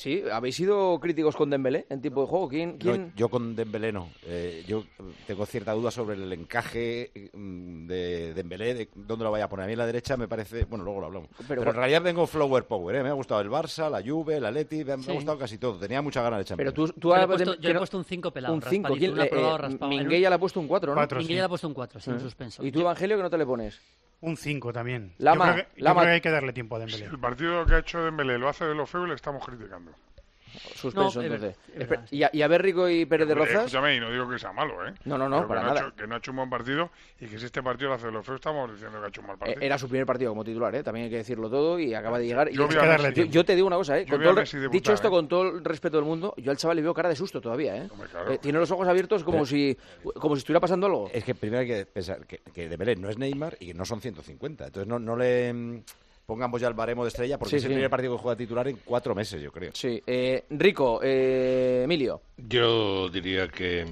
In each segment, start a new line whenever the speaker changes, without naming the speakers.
Sí, ¿habéis sido críticos con Dembélé en tipo de juego? ¿Quién?
No, yo con Dembélé no. Yo tengo cierta duda sobre el encaje de Dembélé, de dónde lo vaya a poner. A mí en la derecha me parece... Bueno, luego lo hablamos. Pero en realidad tengo flower power, Me ha gustado el Barça, la Juve, el Atleti, me ha gustado casi todo. Tenía muchas ganas de Champions.
Pero
yo le he puesto un 5 pelado.
Un 5.
Raspado.
Minguella le ha puesto un 4, ¿no?
4,
Minguella le ha puesto un 4, sin suspenso.
¿Y tú, Evangelio, que no te le pones?
Un 5 también.
Lama,
yo creo que hay que darle tiempo a Dembélé.
Si el partido que ha hecho Dembélé lo hace de lo feo y le estamos criticando.
Suspenso,
no,
entonces.
verdad, sí.
¿Y a Berrico y Pérez de Rozas?
Escúchame, y no digo que sea malo,
No,
pero
para nada.
Que no ha hecho un buen partido y que si este partido lo hace de lo feo, estamos diciendo que ha hecho un mal partido.
Era su primer partido como titular, También hay que decirlo todo y acaba de llegar.
Yo
te digo una cosa, dicho esto,
con
con todo el respeto del mundo, yo al chaval le veo cara de susto todavía,
Hombre, claro.
Tiene los ojos abiertos como si estuviera pasando algo.
Es que primero hay que pensar que Dembélé no es Neymar y que no son 150. Entonces no le... Pongamos ya el baremo de estrella, porque es el primer partido que juega titular en 4 meses, yo creo.
Sí. Rico, Emilio.
Yo diría que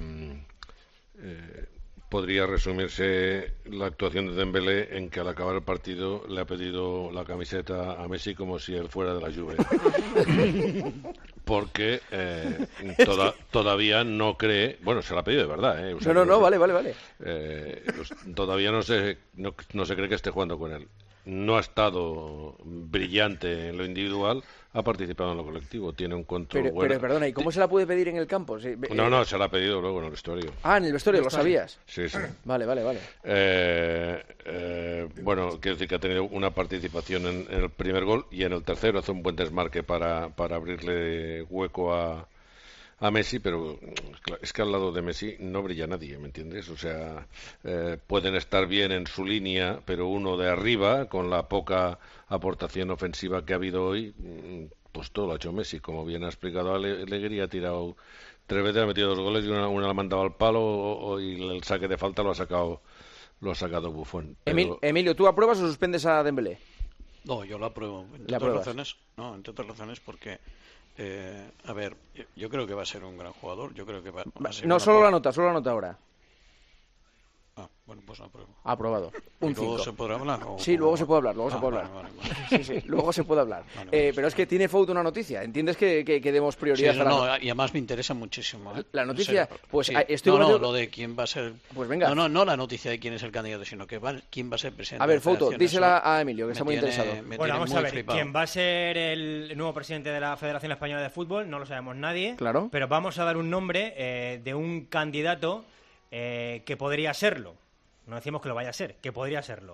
podría resumirse la actuación de Dembélé en que al acabar el partido le ha pedido la camiseta a Messi como si él fuera de la Juve. Porque todavía no cree... Bueno, se la ha pedido de verdad, O sea,
vale.
Todavía no se cree que esté jugando con él. No ha estado brillante en lo individual, ha participado en lo colectivo, tiene un control bueno.
Pero perdona, ¿y cómo se la puede pedir en el campo? Sí,
No, se la ha pedido luego en el vestuario.
Ah, en el vestuario, ¿lo sabías?
Sí.
Vale.
Bueno, quiero decir que ha tenido una participación en el primer gol y en el tercero hace un buen desmarque para abrirle hueco a Messi, pero es que al lado de Messi no brilla nadie, ¿me entiendes? O sea, pueden estar bien en su línea, pero uno de arriba, con la poca aportación ofensiva que ha habido hoy, pues todo lo ha hecho Messi. Como bien ha explicado Alegría, ha tirado 3 veces, ha metido 2 goles y una la ha mandado al palo y el saque de falta lo ha sacado Buffon. Pero...
Emilio, ¿tú apruebas o suspendes a Dembélé?
No, yo lo apruebo. Entre otras razones porque... a ver, yo creo que va a ser un gran jugador. Yo creo que va a ser
solo la nota ahora.
Bueno, pues lo apruebo.
Aprobado. Un 5.
¿Luego se podrá hablar?
Sí, luego se puede hablar. Sí, luego se puede hablar. Pero es que tiene Fout una noticia. ¿Entiendes que demos prioridad a la noticia?
Y además me interesa muchísimo.
La noticia, pues
sí.
estoy...
lo de quién va a ser...
Pues venga.
No la noticia de quién es el candidato, sino quién va a ser presidente.
A ver, Fout, dísela a Emilio, que está muy interesado.
Bueno, vamos a ver. Flipado. ¿Quién va a ser el nuevo presidente de la Federación Española de Fútbol? No lo sabemos nadie.
Claro.
Pero vamos a dar un nombre de un candidato que podría serlo. No decimos que lo vaya a ser, que podría serlo.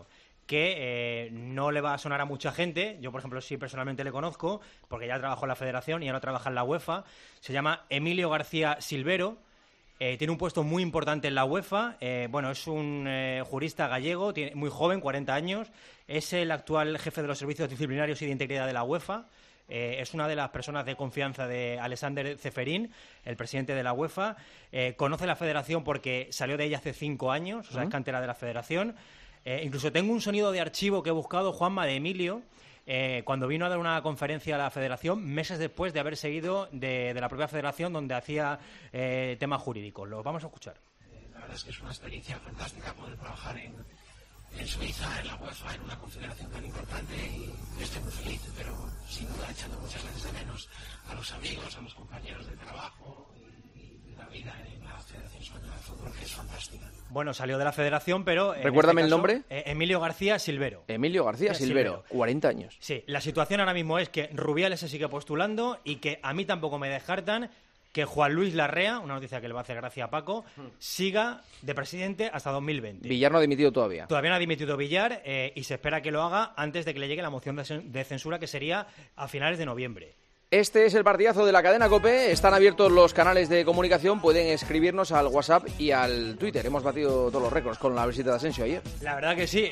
Que no le va a sonar a mucha gente. Yo, por ejemplo, sí personalmente le conozco, porque ya trabajó en la Federación y ahora trabaja en la UEFA. Se llama Emilio García Silvero. Tiene un puesto muy importante en la UEFA. Es un jurista gallego, muy joven, 40 años. Es el actual jefe de los servicios disciplinarios y de integridad de la UEFA. Es una de las personas de confianza de Alexander Ceferín, el presidente de la UEFA. Conoce la federación porque salió de ella hace 5 años, o sea, es cantera de la federación. Incluso tengo un sonido de archivo que he buscado, Juanma, de Emilio, cuando vino a dar una conferencia a la federación, meses después de haber seguido de la propia federación, donde hacía temas jurídicos. Lo vamos a escuchar.
La verdad es que es una experiencia fantástica poder trabajar en Suiza, en la UEFA, en una confederación tan importante, y estoy muy feliz, pero sin duda echando muchas veces de menos a los amigos, a los compañeros de trabajo y la vida en la Federación Española de Fútbol, que es fantástica.
Bueno, salió de la federación, pero...
Recuérdame el nombre.
Emilio García Silvero.
Emilio García Silvero, 40 años.
Sí, la situación ahora mismo es que Rubiales se sigue postulando y que a mí tampoco me descartan que Juan Luis Larrea, una noticia que le va a hacer gracia a Paco, siga de presidente hasta 2020.
Villar no ha dimitido todavía.
Todavía no ha dimitido Villar y se espera que lo haga antes de que le llegue la moción de censura, que sería a finales de noviembre.
Este es el partidazo de la cadena COPE. Están abiertos los canales de comunicación. Pueden escribirnos al WhatsApp y al Twitter. Hemos batido todos los récords con la visita de Asensio ayer.
La verdad que sí.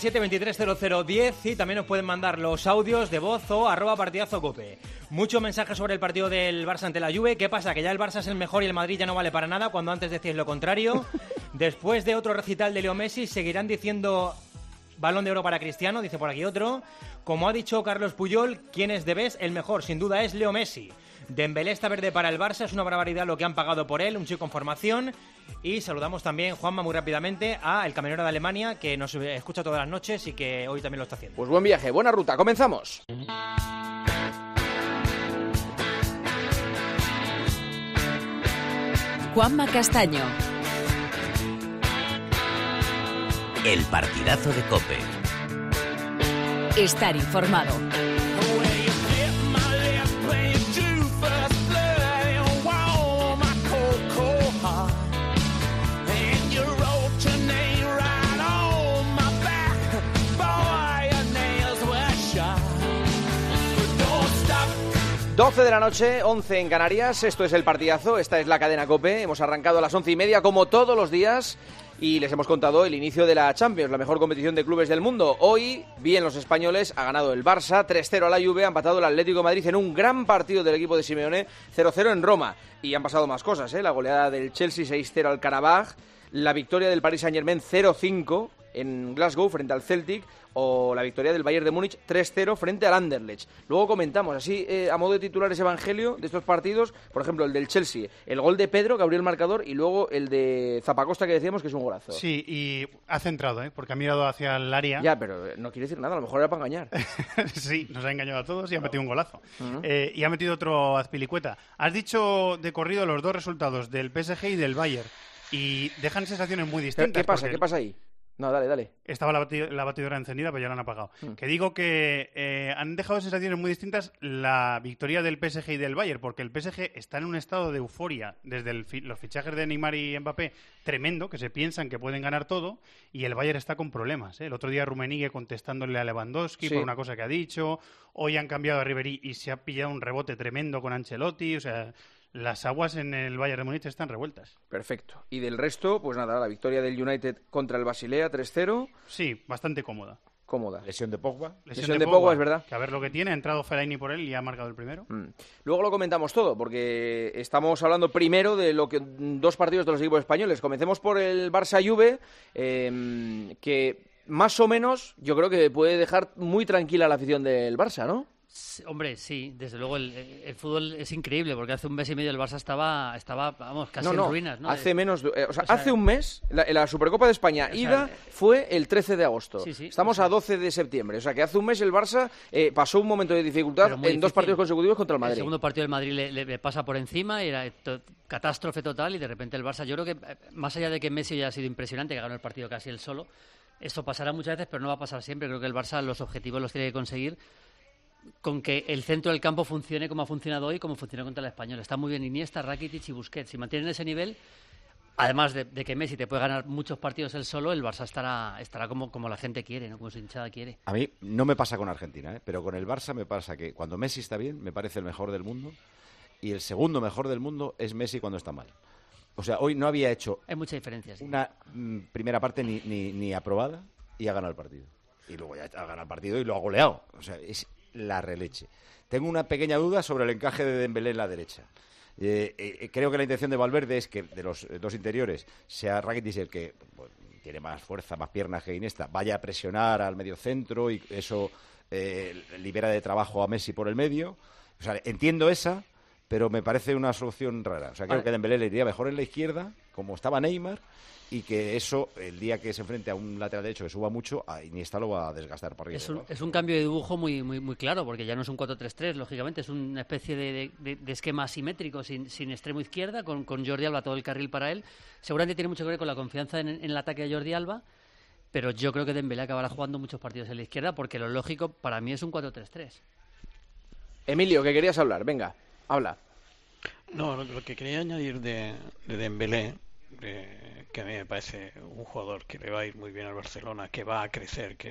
637-230010 y también nos pueden mandar los audios de voz o @partidazocope. Muchos mensajes sobre el partido del Barça ante la Juve. ¿Qué pasa? ¿Que ya el Barça es el mejor y el Madrid ya no vale para nada cuando antes decíais lo contrario? Después de otro recital de Leo Messi, seguirán diciendo Balón de Oro para Cristiano, dice por aquí otro. Como ha dicho Carlos Puyol, ¿quién es de Bes? El mejor, sin duda, es Leo Messi. Dembélé está verde para el Barça, es una barbaridad lo que han pagado por él, un chico en formación. Y saludamos también, Juanma, muy rápidamente, a el camionero de Alemania, que nos escucha todas las noches y que hoy también lo está haciendo.
Pues buen viaje, buena ruta, comenzamos.
Juanma Castaño.
El partidazo de COPE.
Estar informado.
Doce de la noche, 11 en Canarias, esto es El Partidazo, esta es la cadena COPE, hemos arrancado a las 11:30 como todos los días y les hemos contado el inicio de la Champions, la mejor competición de clubes del mundo. Hoy, bien los españoles, ha ganado el Barça, 3-0 a la Juve, ha empatado el Atlético de Madrid en un gran partido del equipo de Simeone, 0-0 en Roma. Y han pasado más cosas, la goleada del Chelsea 6-0 al Karabaj, la victoria del Paris Saint-Germain 0-5 en Glasgow frente al Celtic, o la victoria del Bayern de Múnich 3-0 frente al Anderlecht. Luego comentamos, así a modo de titulares evangelio de estos partidos, por ejemplo, el del Chelsea, el gol de Pedro, que abrió el marcador, y luego el de Zapacosta, que decíamos que es un golazo.
Sí, y ha centrado, porque ha mirado hacia el área.
Ya, pero no quiere decir nada, a lo mejor era para engañar.
Sí, nos ha engañado a todos y ha metido un golazo. Y ha metido otro azpilicueta. Has dicho de corrido los dos resultados, del PSG y del Bayern, y dejan sensaciones muy distintas.
¿Qué pasa ahí? No, dale.
Estaba la batidora encendida, pero ya la han apagado. Que digo que han dejado sensaciones muy distintas la victoria del PSG y del Bayern, porque el PSG está en un estado de euforia desde los fichajes de Neymar y Mbappé tremendo, que se piensan que pueden ganar todo, y el Bayern está con problemas. El otro día Rummenigge contestándole a Lewandowski por una cosa que ha dicho, hoy han cambiado a Ribéry y se ha pillado un rebote tremendo con Ancelotti, o sea... Las aguas en el Bayern de Múnich están revueltas.
Perfecto. Y del resto, pues nada, la victoria del United contra el Basilea 3-0.
Sí, bastante cómoda.
Lesión de Pogba.
Lesión de Pogba, es verdad.
Que a ver lo que tiene, ha entrado Fellaini por él y ha marcado el primero.
Luego lo comentamos todo, porque estamos hablando primero de dos partidos de los equipos españoles. Comencemos por el Barça-Juve, que más o menos yo creo que puede dejar muy tranquila la afición del Barça, ¿no?
Hombre, sí, desde luego el fútbol es increíble, porque hace un mes y medio el Barça estaba vamos, casi en ruinas, ¿no?
Hace menos, hace un mes, la Supercopa de España ida fue el 13 de agosto.
Sí,
Estamos a 12 de septiembre, o sea que hace un mes el Barça pasó un momento de dificultad en dos partidos consecutivos contra el Madrid.
El segundo partido del Madrid le pasa por encima y era catástrofe total, y de repente el Barça, yo creo que más allá de que Messi haya sido impresionante, que ganó el partido casi él solo, esto pasará muchas veces, pero no va a pasar siempre. Creo que el Barça los objetivos los tiene que conseguir con que el centro del campo funcione como ha funcionado hoy, como funcionó contra el Español. Está muy bien Iniesta, Rakitic y Busquets. Si mantienen ese nivel, además de que Messi te puede ganar muchos partidos él solo, el Barça estará como la gente quiere, ¿no? Como su hinchada quiere.
A mí no me pasa con Argentina, pero con el Barça me pasa que cuando Messi está bien, me parece el mejor del mundo, y el segundo mejor del mundo es Messi cuando está mal. O sea, hoy no había hecho...
Hay mucha diferencia, sí.
Una primera parte ni aprobada, y ha ganado el partido. Y luego ya ha ganado el partido y lo ha goleado. O sea, es la releche. Tengo una pequeña duda sobre el encaje de Dembélé en la derecha. Creo que la intención de Valverde es que de los dos interiores sea Rakitic el que tiene más fuerza, más piernas que Iniesta, vaya a presionar al mediocentro y eso libera de trabajo a Messi por el medio. O sea, entiendo esa, pero me parece una solución rara. O sea, creo que Dembélé le iría mejor en la izquierda, como estaba Neymar, y que eso, el día que se enfrente a un lateral derecho que suba mucho, a Iniesta lo va a desgastar por arriba.
Es un cambio de dibujo muy, muy, muy claro, porque ya no es un 4-3-3, lógicamente, es una especie de esquema asimétrico, sin extremo izquierda, con Jordi Alba todo el carril para él. Seguramente tiene mucho que ver con la confianza en el ataque de Jordi Alba, pero yo creo que Dembélé acabará jugando muchos partidos en la izquierda, porque lo lógico para mí es un 4-3-3.
Emilio, que querías hablar, venga, habla.
No, lo que quería añadir de Dembélé, que a mí me parece un jugador que le va a ir muy bien al Barcelona, que va a crecer, que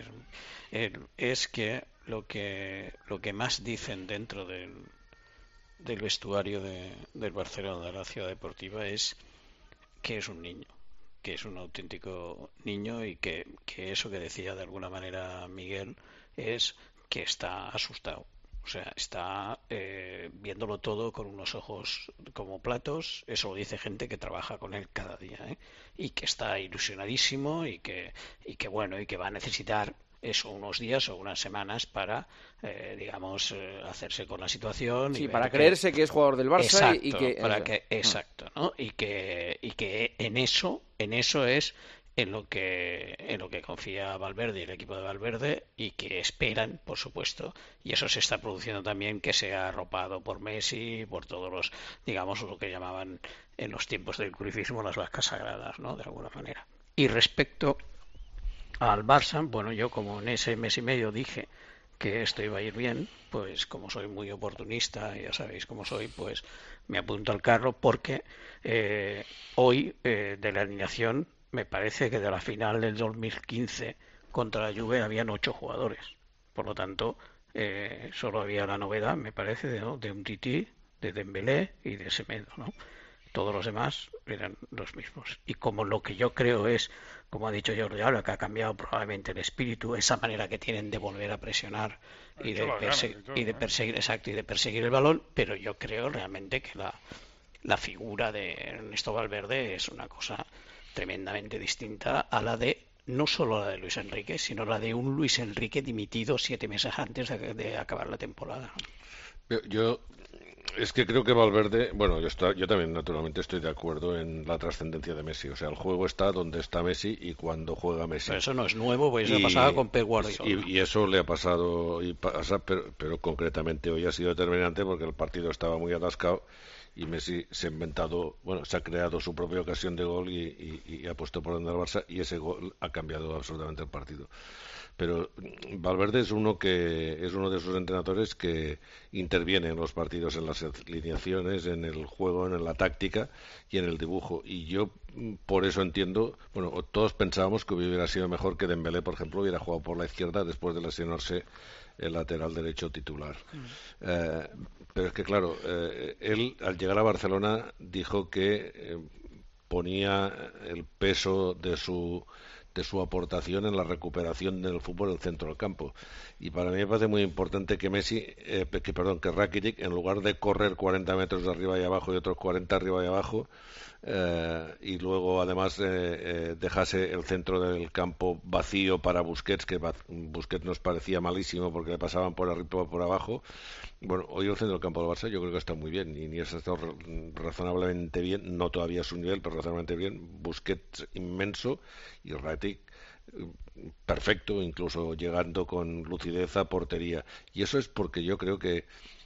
es que lo que más dicen dentro del vestuario del Barcelona, de la ciudad deportiva, es que es un niño, que es un auténtico niño, y que eso que decía de alguna manera Miguel es que está asustado. O sea, está viéndolo todo con unos ojos como platos. Eso lo dice gente que trabaja con él cada día, y que está ilusionadísimo y que bueno, y que va a necesitar eso, unos días o unas semanas para, hacerse con la situación.
Sí, para creerse que es jugador del Barça.
Exacto, ¿no? Y que en eso es en lo que confía Valverde y el equipo de Valverde, y que esperan, por supuesto, y eso se está produciendo también, que sea arropado por Messi, por todos los, digamos, lo que llamaban en los tiempos del cruyffismo las vacas sagradas, ¿no? De alguna manera. Y respecto al Barça, bueno, yo como en ese mes y medio dije que esto iba a ir bien, pues como soy muy oportunista, ya sabéis cómo soy, pues me apunto al carro, porque hoy de la alineación me parece que de la final del 2015 contra la Juve habían 8 jugadores. Por lo tanto, solo había la novedad, me parece, ¿no?, de Umtiti, de Dembélé y de Semedo, ¿no? Todos los demás eran los mismos. Y como lo que yo creo es, como ha dicho Jordi Alba, que ha cambiado probablemente el espíritu, esa manera que tienen de volver a presionar y de perseguir, exacto, y de perseguir el balón, pero yo creo realmente que la figura de Ernesto Valverde es una cosa tremendamente distinta a la de, no solo la de Luis Enrique, sino la de un Luis Enrique dimitido 7 meses antes de acabar la temporada.
Yo es que creo que Valverde, bueno, yo también naturalmente estoy de acuerdo en la trascendencia de Messi. O sea, el juego está donde está Messi y cuando juega Messi.
Pero eso no es nuevo, pues eso pasaba con Pep Guardiola.
Y eso le ha pasado y pasa, pero concretamente hoy ha sido determinante porque el partido estaba muy atascado y Messi se ha inventado, bueno, se ha creado su propia ocasión de gol y ha puesto por delante al Barça, y ese gol ha cambiado absolutamente el partido. Pero Valverde es uno de esos entrenadores que interviene en los partidos, en las alineaciones, en el juego, en la táctica y en el dibujo. Y yo por eso entiendo, bueno, todos pensábamos que hubiera sido mejor que Dembélé, por ejemplo, hubiera jugado por la izquierda después de lesionarse el lateral derecho titular. Pero es que claro, él al llegar a Barcelona dijo que ponía el peso de su aportación en la recuperación del fútbol del centro del campo, y para mí me parece muy importante que que Rakitic, en lugar de correr 40 metros de arriba y abajo y otros 40 arriba y abajo, y luego además dejase el centro del campo vacío para Busquets, que Busquets nos parecía malísimo porque le pasaban por arriba o por abajo. Bueno, hoy el centro del campo del Barça yo creo que está muy bien, y Iniesta ha estado razonablemente bien, no todavía a su nivel, pero razonablemente bien. Busquets inmenso y Rakitic perfecto, incluso llegando con lucidez a portería. Y eso es porque yo creo que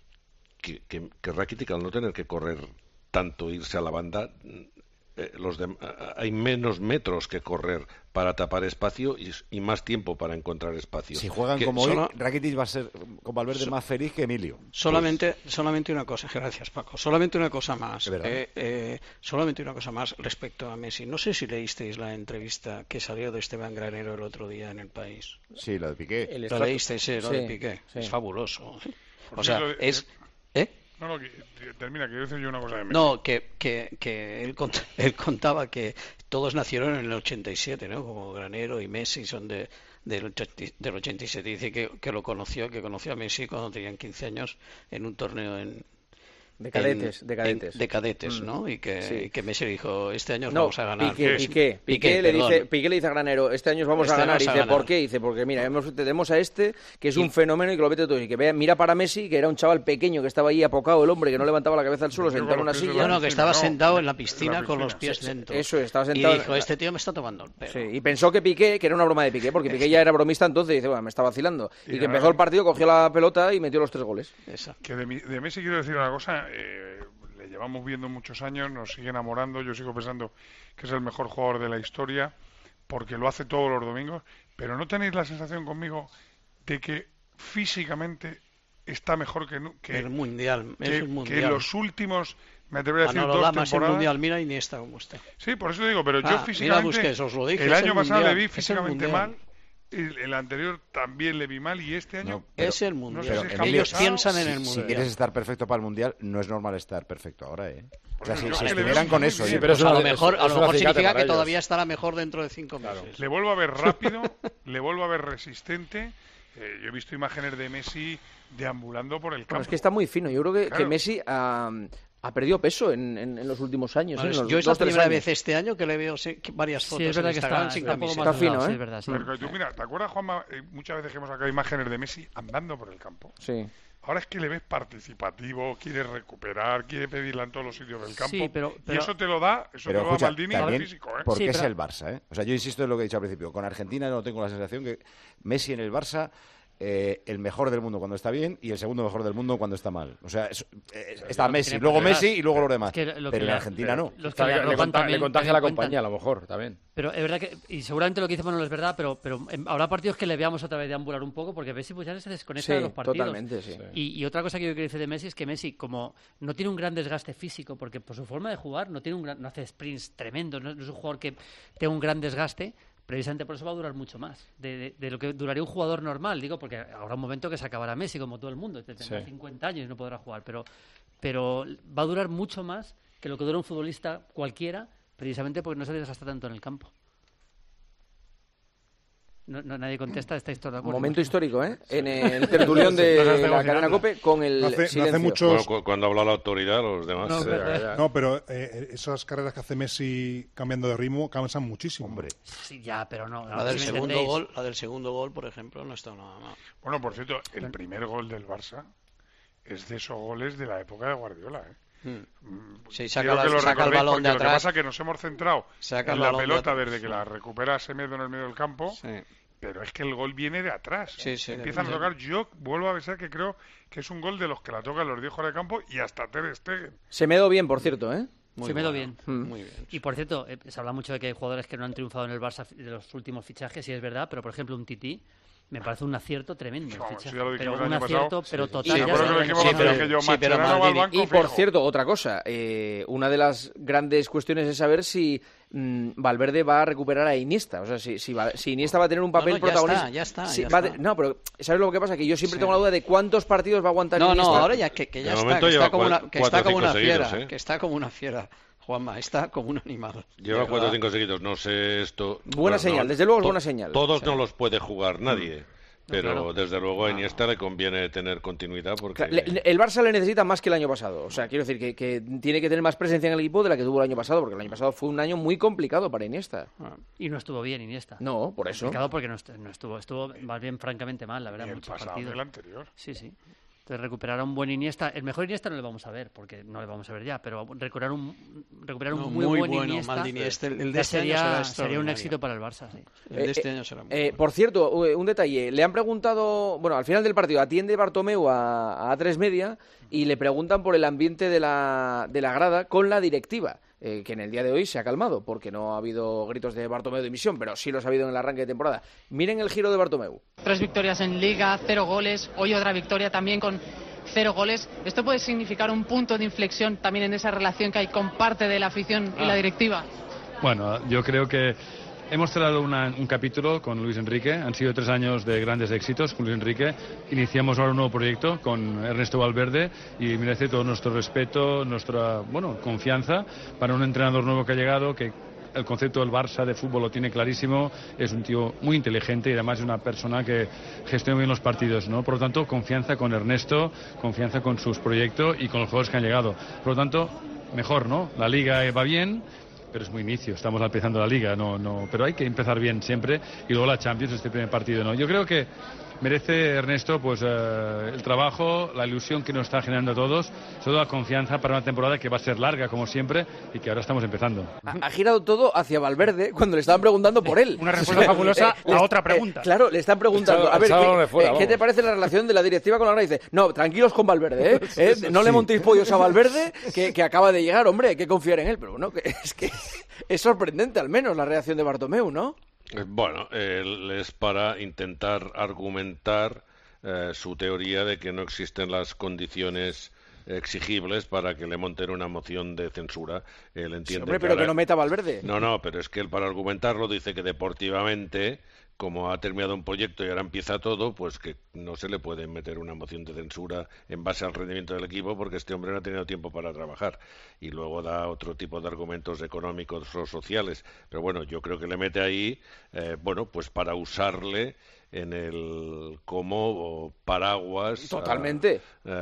Rakitic, al no tener que correr tanto, irse a la banda, hay menos metros que correr para tapar espacio y más tiempo para encontrar espacio.
Si juegan como hoy, Rakitic va a ser con Valverde más feliz que Emilio.
Solamente una cosa, gracias Paco, solamente una cosa más respecto a Messi. No sé si leísteis la entrevista que salió de Esteban Granero el otro día en El País.
Sí, la de Piqué.
¿Lo leísteis? Sí, lo de Piqué. Sí. Es fabuloso. O sea,
No, termina, que yo decir yo una cosa de Messi.
No, que él contaba que todos nacieron en el 87, ¿no? Como Granero y Messi son del 87. Dice que conoció a Messi cuando tenían 15 años en un torneo de cadetes, ¿no? Y que Messi le dijo, este año vamos a ganar.
Piqué le dice a Granero, este año vamos a ganar. Y dice, ¿por qué? Dice, porque mira, tenemos a este que es un fenómeno y que lo vete todo. Y que mira para Messi, que era un chaval pequeño que estaba ahí apocado, el hombre, que no levantaba la cabeza al suelo, sentado en una silla.
No, que estaba sentado en la piscina con los pies dentro.
Eso, estaba sentado.
Y dijo, este tío me está tomando el pelo.
Sí, y pensó que Piqué, que era una broma de Piqué, porque Piqué ya era bromista entonces, y dice, bueno, me está vacilando. Y que empezó el partido, cogió la pelota y metió los 3 goles.
Exacto.
Que de Messi quiero decir una cosa. Le llevamos viendo muchos años, nos sigue enamorando, yo sigo pensando que es el mejor jugador de la historia porque lo hace todos los domingos, pero ¿no tenéis la sensación conmigo de que físicamente está mejor que
el mundial,
que los últimos, me atrevería a decir,
dos
temporadas?
El mundial, mira Iniesta como está.
Sí, por eso digo, pero yo físicamente
Busquets, os lo dije,
el año pasado le vi físicamente mal. El anterior también le vi mal y este año
es el mundial.
No sé si
ellos piensan en el mundial.
Si quieres estar perfecto para el mundial, no es normal estar perfecto ahora, ¿eh? O sea, si estuvieran con eso.
Sí, pero a lo mejor significa que todavía estará mejor dentro de 5 meses.
Le vuelvo a ver rápido, le vuelvo a ver resistente. Yo he visto imágenes de Messi deambulando por el campo.
Bueno, es que está muy fino. Yo creo que Messi ha perdido peso en los últimos años.
Vale, yo es la primera vez este año que le veo varias fotos
es verdad
en Instagram
que
sin camisa.
Está fino, ¿eh?
Sí, es verdad, sí.
Pero tú, mira, ¿te acuerdas, Juanma? Muchas veces que hemos sacado imágenes de Messi andando por el campo.
Sí.
Ahora es que le ves participativo, quiere recuperar, quiere pedirla en todos los sitios del campo.
Sí, pero
y eso te lo da, Maldini en el físico, ¿eh?
Porque
Sí,
es
pero...
el Barça, ¿eh? O sea, yo insisto en lo que he dicho al principio. Con Argentina no tengo la sensación que Messi en el Barça... el mejor del mundo cuando está bien y el segundo mejor del mundo cuando está mal. O sea, está Messi, luego Messi y luego los demás.
Es que
pero en Argentina no.
Le contagia la compañía, a lo mejor, también.
Pero es verdad que, y seguramente lo que dice Manuel es verdad, pero habrá partidos que le veamos otra vez deambular un poco, porque Messi pues ya se desconecta de los partidos.
Totalmente, sí.
Y otra cosa que yo quiero decir de Messi es que Messi, como no tiene un gran desgaste físico, porque por su forma de jugar no hace sprints tremendos, no es un jugador que tenga un gran desgaste, precisamente por eso va a durar mucho más de lo que duraría un jugador normal, digo, porque habrá un momento que se acabará Messi, como todo el mundo, tendrá 50 años y no podrá jugar, pero va a durar mucho más que lo que dura un futbolista cualquiera, precisamente porque no se desgasta tanto en el campo. Nadie contesta, ¿estáis todos de acuerdo?
Momento histórico, ¿eh? En el tertulión de la cadena COPE con el silencio.
Hace muchos...
Bueno, cuando habla la autoridad, los demás...
No, pero esas carreras que hace Messi cambiando de ritmo cansan muchísimo.
Hombre.
Sí, ya, pero no.
La del segundo gol, por ejemplo, no está nada mal.
Bueno, por cierto, el primer gol del Barça es de esos goles de la época de Guardiola, ¿eh?
Sí, saca el balón de atrás.
Lo que pasa es que nos hemos centrado en la pelota desde que la recupera Semedo en el medio del campo, pero es que el gol viene de atrás. Empiezan a tocar. Yo vuelvo a pensar que creo que es un gol de los que la tocan los 10 jugadores de campo y hasta Ter Stegen.
Semedo bien, por cierto, ¿eh?
Semedo bien.
Muy bien.
Y por cierto, se habla mucho de que hay jugadores que no han triunfado en el Barça de los últimos fichajes, y es verdad, pero por ejemplo un Tití me parece un acierto tremendo. Pero un acierto, pero total.
Y por cierto, otra cosa, una de las grandes cuestiones es saber si Valverde va a recuperar a Iniesta. O sea, si Iniesta va a tener un papel protagonista.
Ya está.
No, pero ¿sabes lo que pasa? Que yo siempre tengo la duda de cuántos partidos va a aguantar Iniesta.
No, ahora ya que ya está como una fiera. Que está como una fiera. Juanma, está como un animal.
Lleva 4 o 5 seguidos, no sé esto...
Buena señal, desde luego es buena señal.
Todos no los puede jugar nadie, pero desde luego a Iniesta le conviene tener continuidad porque...
El Barça le necesita más que el año pasado, o sea, quiero decir que tiene que tener más presencia en el equipo de la que tuvo el año pasado, porque el año pasado fue un año muy complicado para Iniesta.
Y no estuvo bien Iniesta.
No, por eso.
Complicado porque no estuvo más bien francamente mal, la verdad,
y
muchos
el pasado
partidos.
del anterior.
Sí. Entonces recuperar a un buen Iniesta, el mejor Iniesta no le vamos a ver, porque no le vamos a ver ya, pero recuperar un muy buen Iniesta,
el de este año
sería un éxito para el Barça. Sí.
El de este año será muy bueno.
Por cierto, un detalle, le han preguntado, bueno, al final del partido atiende Bartomeu a A3 Media y le preguntan por el ambiente de la grada con la directiva. Que en el día de hoy se ha calmado, porque no ha habido gritos de Bartomeu de dimisión, pero sí los ha habido en el arranque de temporada. Miren el giro de Bartomeu.
3 victorias en Liga, 0 goles, hoy otra victoria también con 0 goles. ¿Esto puede significar un punto de inflexión también en esa relación que hay con parte de la afición y la directiva?
Bueno, yo creo que hemos cerrado un capítulo con Luis Enrique. Han sido 3 años de grandes éxitos con Luis Enrique. Iniciamos ahora un nuevo proyecto con Ernesto Valverde y merece todo nuestro respeto, nuestra confianza para un entrenador nuevo que ha llegado, que el concepto del Barça de fútbol lo tiene clarísimo. Es un tío muy inteligente y además es una persona que gestiona bien los partidos, ¿no? Por lo tanto, confianza con Ernesto, confianza con sus proyectos y con los jugadores que han llegado. Por lo tanto, mejor, ¿no? La Liga va bien, pero es muy inicio, estamos empezando la Liga, pero hay que empezar bien siempre y luego la Champions, este primer partido, ¿no? Yo creo que merece Ernesto pues el trabajo, la ilusión que nos está generando a todos, sobre todo la confianza para una temporada que va a ser larga como siempre y que ahora estamos empezando.
Ha girado todo hacia Valverde cuando le estaban preguntando por él.
Una respuesta fabulosa a otra pregunta.
Claro, le están preguntando, a ver, ¿qué te parece la relación de la directiva con la grada? Dice, no, tranquilos con Valverde, no le montéis pollos a Valverde, que acaba de llegar, hombre, hay que confiar en él, pero bueno, es que es sorprendente al menos la reacción de Bartomeu, ¿no?
Bueno, es para intentar argumentar su teoría de que no existen las condiciones exigibles para que le monten una moción de censura. Él entiende
sí, hombre, pero que no meta Valverde.
No, pero es que él para argumentarlo dice que deportivamente, como ha terminado un proyecto y ahora empieza todo, pues que no se le puede meter una moción de censura en base al rendimiento del equipo porque este hombre no ha tenido tiempo para trabajar. Y luego da otro tipo de argumentos económicos o sociales. Pero bueno, yo creo que le mete ahí, pues para usarle en el como paraguas
totalmente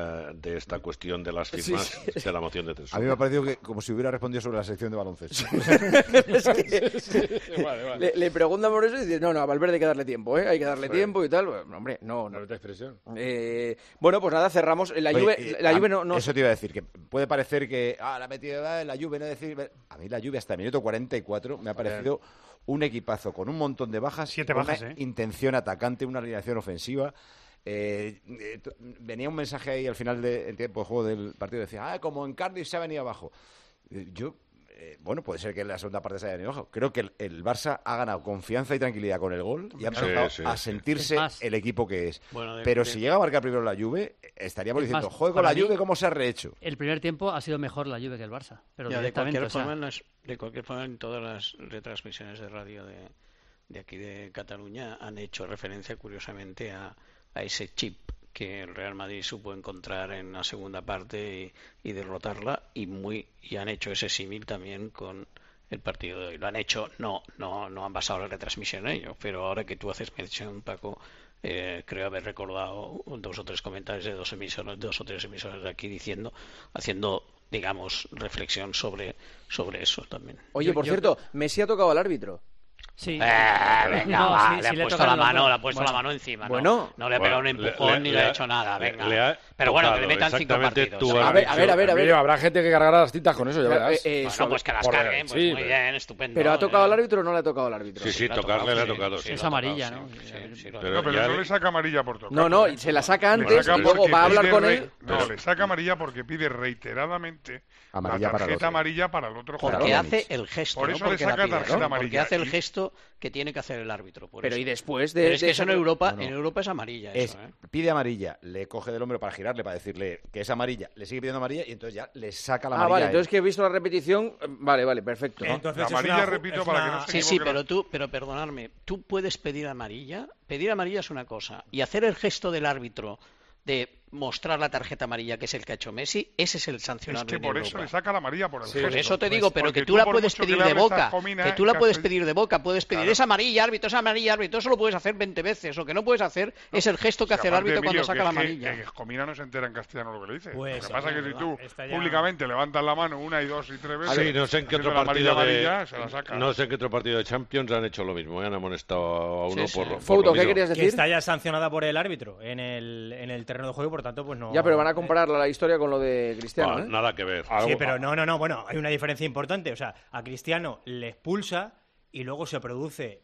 de esta cuestión de las firmas de la moción de censura.
A mí me ha parecido que como si hubiera respondido sobre la sección de baloncesto.
Vale. Le preguntan por eso y dice, no, a Valverde Valverde hay que darle tiempo, ¿eh? Hay que darle tiempo y tal. Bueno, hombre, no.
expresión.
Bueno, pues nada, cerramos. La Juve no...
Eso te iba a decir, que puede parecer que la metida la Juve, no decir... A mí la Juve hasta el minuto 44 me ha parecido un equipazo con un montón de bajas,
7
con
bajas,
una intención atacante, una alineación ofensiva. Venía un mensaje ahí al final del tiempo de juego del partido, decía, como en Cardiff se ha venido abajo. Bueno, puede ser que en la segunda parte se haya venido abajo. Creo que el Barça ha ganado confianza y tranquilidad con el gol y ha empezado a sentirse el equipo que es. Bueno, pero si llega a marcar primero la Juve, estaríamos diciendo, juego con la Juve, ¿cómo se ha rehecho?
El primer tiempo ha sido mejor la Juve que el Barça. Pero
de cualquier forma, en todas las retransmisiones de radio de aquí de Cataluña han hecho referencia, curiosamente, a ese chip que el Real Madrid supo encontrar en la segunda parte y derrotarla, y han hecho ese símil también con el partido de hoy. Lo han hecho, no han basado la retransmisión en ello, pero ahora que tú haces mención, Paco, creo haber recordado 2 o 3 comentarios de 2 o 3 emisoras de aquí haciendo, digamos, reflexión sobre eso también.
Oye, por cierto, Messi ha tocado al árbitro.
Sí.
Venga, le ha puesto la mano encima.
Bueno,
no le ha pegado un empujón ni le ha hecho nada. Venga. Pero bueno, que le metan 5 partidos.
A ver.
Habrá gente que cargará las cintas con eso, ya verás.
Bueno, pues que las carguen, pues muy bien, estupendo.
¿Pero ha tocado al árbitro o no le ha tocado al árbitro?
Sí, tocarle le ha tocado.
Es amarilla, ¿no?
Pero no le saca amarilla por tocar.
No, se la saca antes y luego va a hablar con él.
No, le saca amarilla porque pide reiteradamente la tarjeta amarilla para el otro jugador.
Porque hace el gesto.
Por eso le saca tarjeta amarilla.
Porque hace el gesto que tiene que hacer el árbitro.
Pero y después de...
Pero es que eso en Europa es amarilla.
Pide amarilla, le coge del hombro para girarle, para decirle que es amarilla, le sigue pidiendo amarilla y entonces ya le saca la amarilla.
Vale, entonces que he visto la repetición, vale, perfecto.
Entonces, la amarilla, repito, para que no se
equivoque. Pero perdonadme, tú puedes pedir amarilla es una cosa, y hacer el gesto del árbitro de mostrar la tarjeta amarilla, que es el que ha hecho Messi, ese es el sancionable.
Es que por eso le saca la amarilla por el gesto.
Por eso te digo, pero que tú la puedes pedir de boca, puedes pedir esa amarilla, árbitro, eso lo puedes hacer 20 veces. Lo que no puedes hacer es el gesto que hace el árbitro cuando saca la amarilla.
Que Comina no se entera en castellano lo que le dice.
Pues,
lo que pasa es que si tú públicamente levantas la mano 1 y 2 y 3 veces,
sí, no sé en qué otro partido de Champions han hecho lo mismo, han amonestado a uno por
Fouto, ¿qué querías decir?
Que está ya sancionada por el árbitro en el terreno de juego, por tanto, pues no...
Ya, pero van a comparar la historia con lo de Cristiano,
Nada que ver.
Sí, pero no, bueno, hay una diferencia importante. O sea, a Cristiano le expulsa y luego se produce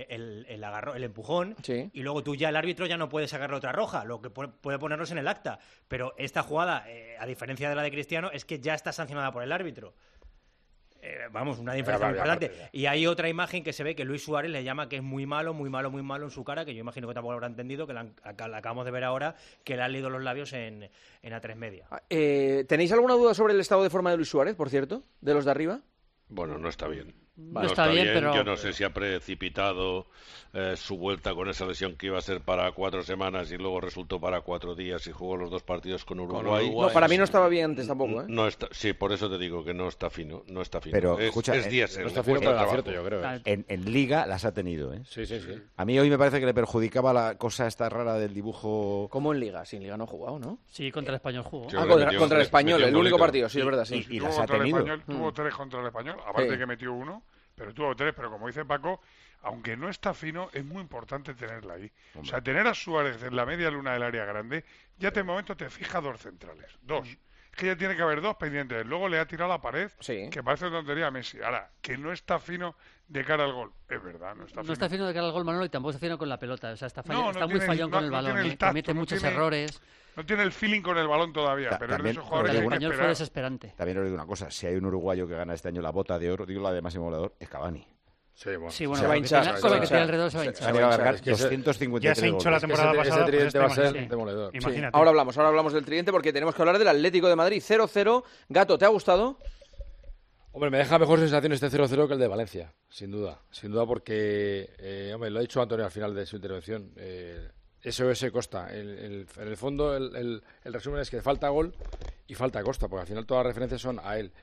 el empujón, y luego tú ya, el árbitro, ya no puedes sacarle otra roja, lo que puede ponerlos en el acta. Pero esta jugada, a diferencia de la de Cristiano, es que ya está sancionada por el árbitro. Vamos, una diferencia muy importante. Y hay otra imagen que se ve que Luis Suárez le llama que es muy malo en su cara, que yo imagino que tampoco lo habrá entendido, que la acabamos de ver ahora, que le han leído los labios en A3 Media.
¿Tenéis alguna duda sobre el estado de forma de Luis Suárez, por cierto, de los de arriba?
Bueno, no está bien.
No está bien, pero...
Yo no sé si ha precipitado su vuelta con esa lesión que iba a ser para 4 semanas y luego resultó para 4 días y jugó los 2 partidos con Uruguay.
No, para mí no estaba bien antes tampoco, ¿eh?
No está, sí, por eso te digo que no está fino.
Pero, escucha,
es diésel,
no está fino para el acierto, yo creo.
En Liga las ha tenido, ¿eh?
Sí.
A mí hoy me parece que le perjudicaba la cosa esta rara del dibujo...
¿Cómo en Liga? Sí, en Liga no ha jugado, ¿no?
Sí, contra el Español jugó.
Contra el Español, el único partido, sí, es verdad, sí.
Y las ha tenido.
Tuvo 3 contra el Español, aparte que metió 1. Pero tuvo 3, pero como dice Paco, aunque no está fino, es muy importante tenerla ahí. Hombre. O sea, tener a Suárez en la media luna del área grande, ya de momento te fija 2 centrales. 2. Es que ya tiene que haber 2 pendientes. Luego le ha tirado la pared, que parece tontería a Messi. Ahora, que no está fino de cara al gol. Es verdad, no está fino.
No está fino de cara al gol, Manolo, y tampoco está fino con la pelota. O sea, está muy fallón con el balón, comete muchos errores.
No tiene el feeling con el balón todavía, pero es de esos jugadores que hay que
español fue desesperante.
También os digo una cosa, si hay un uruguayo que gana este año la bota de oro, digo la de máximo goleador, es Cavani.
Sí, bueno, se va a hinchar. Con lo que tiene alrededor se va a hinchar.
Se va a cargar 253
ya se hinchó la temporada pasada.
Ese tridente va a ser demoledor.
Sí. Ahora hablamos del tridente porque tenemos que hablar del Atlético de Madrid. 0-0. Gato, ¿te ha gustado?
Hombre, me deja mejor sensación este 0-0 que el de Valencia, sin duda. Sin duda porque, hombre, lo ha dicho Antonio al final de su intervención, SOS Costa. En el fondo, el resumen es que falta gol y falta Costa, porque al final todas las referencias son a él.